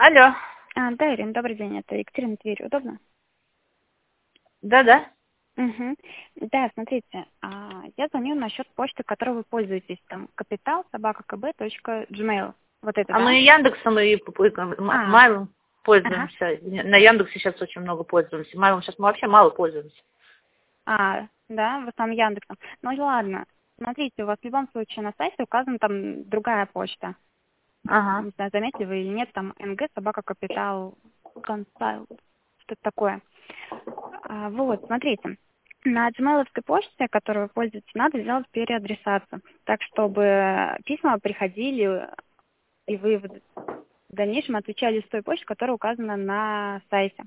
Алло. Да, Ирина, добрый день. Это Екатерина Тверь. Удобно? Да-да. Угу. Да, смотрите, я звоню насчет почты, которой вы пользуетесь, там, kapital@kb.gmail. Вот это, А да? мы Яндексом и А, Майлом ага. пользуемся. На Яндексе сейчас очень много пользуемся. Майлом сейчас мы вообще мало пользуемся. Да, в основном Яндексом. Ну и ладно. Смотрите, у вас в любом случае на сайте указана там другая почта. Ага. Не знаю, заметили вы или нет, там ng@kapital consult, что-то такое. Вот, смотрите. На gmail-овской почте, которую вы пользуетесь, надо сделать переадресацию, так чтобы письма приходили, и вы в дальнейшем отвечали с той почты, которая указана на сайте.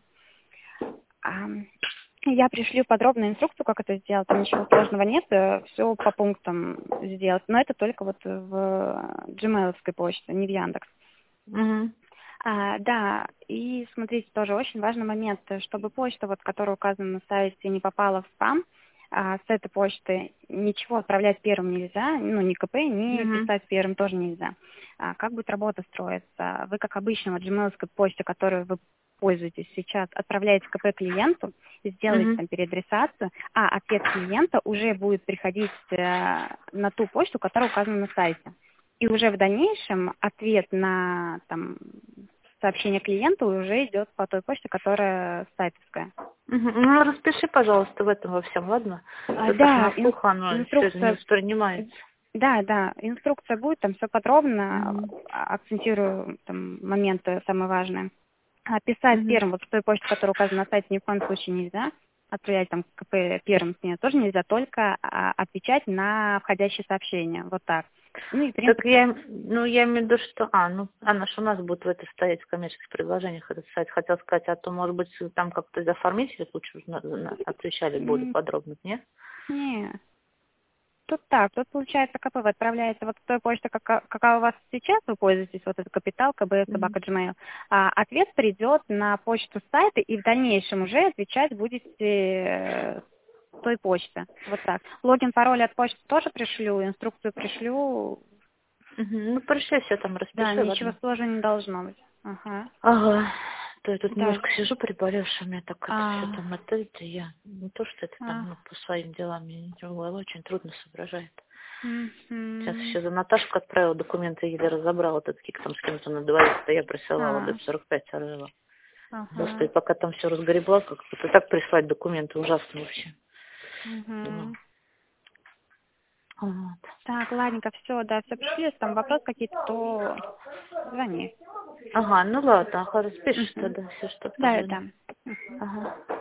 Я пришлю подробную инструкцию, как это сделать, там ничего сложного нет, все по пунктам сделать, но это только вот в gmail-овской почте, не в Яндекс. Угу. Да, и смотрите, тоже очень важный момент, чтобы почта, вот, которая указана на сайте, не попала в спам, с этой почты ничего отправлять первым нельзя, ну, ни КП, ни Угу. писать первым тоже нельзя. Как будет работа строиться? Вы, как обычно, вот gmail-ской почте, которую вы пользуетесь сейчас, отправляете КП клиенту, сделаете Угу. там переадресацию, а ответ клиента уже будет приходить на ту почту, которая указана на сайте. И уже в дальнейшем ответ на там, сообщение клиенту уже идет по той почте, которая сайтовская. Угу. Ну, распиши, пожалуйста, в этом во всем, ладно? Это так Да, на слух оно все это не инструкция, воспринимается. да, инструкция будет, там все подробно, Угу. акцентирую там моменты самые важные. Писать Угу. первым, вот в той почте, которая указана на сайте, ни в коем случае нельзя. Отправлять там КП первым с нее тоже нельзя, только отвечать на входящие сообщения. Вот так. Ну и, в Так принципе, я имею в виду, что, она ж у нас будет в это стоять в коммерческих предложениях этот сайт. Хотел сказать, а то, может быть, там как-то из оформителей лучше отвечали более подробно, нет? не. Тут так, тут получается, КП вы отправляете вот с той почты, какая у вас сейчас, вы пользуетесь, вот это капитал, КБ, Мгм. собака, Gmail, ответ придет на почту сайта, и в дальнейшем уже отвечать будете с той почты. Вот так. Логин, пароль от почты тоже пришлю, инструкцию пришлю. Мгм. Ну, пришли, все там Да, распиши, ничего ладно. сложного не должно быть. Ага. Ага. То я тут Да. немножко сижу приболевшая, у меня так это все там это я не то, что это там, А, по своим делам, мне голова очень трудно соображает. Сейчас мгм. еще за Наташку отправила документы, еле разобрала, этот кик там с кем-то на двоих, то я присылала, А, ДЭП-45 сорвала. Господи, ага. пока там все разгребла, как-то так прислать документы ужасно вообще. Ну, Мгм. вот. Так, ладненько, все, да, все пришли, если там вопрос какие-то, то звони. Ага, ну ладно, ага, распишешь Мгм. тогда все, что Да, позвоню. да. Мгм. Ага.